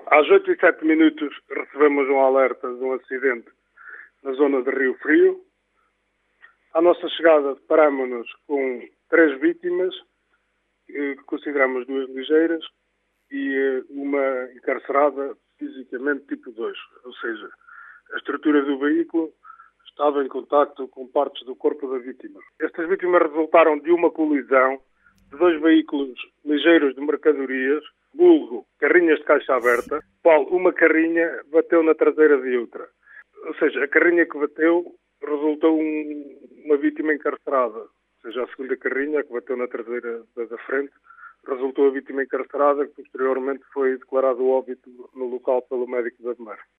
Às 8h07 recebemos um alerta de um acidente na zona de Rio Frio. À nossa chegada deparamos-nos com 3 vítimas, que consideramos 2 ligeiras e uma encarcerada fisicamente tipo 2, ou seja, a estrutura do veículo estava em contacto com partes do corpo da vítima. Estas vítimas resultaram de uma colisão de 2 veículos ligeiros de mercadorias, vulgo carrinhas de caixa aberta, qual uma carrinha bateu na traseira de outra. Ou seja, a carrinha que bateu resultou uma vítima encarcerada. Ou seja, a segunda carrinha que bateu na traseira da frente resultou a vítima encarcerada, que posteriormente foi declarado óbito no local pelo médico da Bemer.